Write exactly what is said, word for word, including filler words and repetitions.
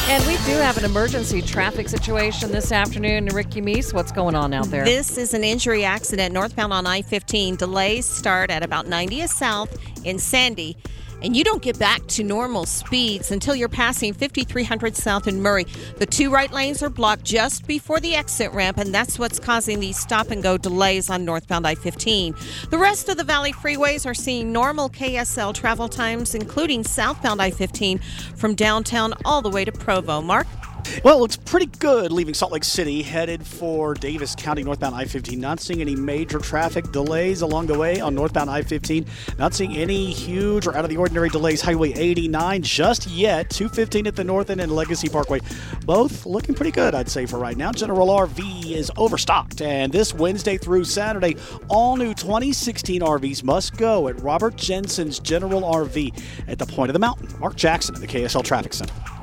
And we do have an emergency traffic situation this afternoon. Ricky Meese, what's going on out there? This is an injury accident northbound on I fifteen. Delays start at about ninetieth South in Sandy. And you don't get back to normal speeds until you're passing fifty-three hundred South in Murray. The two right lanes are blocked just before the exit ramp, and that's what's causing these stop-and-go delays on northbound I fifteen. The rest of the Valley freeways are seeing normal K S L travel times, including southbound I fifteen from downtown all the way to Provo. Mark? Well, it looks pretty good leaving Salt Lake City, headed for Davis County, northbound I fifteen. Not seeing any major traffic delays along the way on northbound I fifteen. Not seeing any huge or out-of-the-ordinary delays. Highway eighty-nine just yet. two fifteen at the north end and Legacy Parkway. Both looking pretty good, I'd say, for right now. General R V is overstocked. And this Wednesday through Saturday, all new twenty sixteen R Vs must go at Robert Jensen's General R V at the point of the mountain. Mark Jackson at the K S L Traffic Center.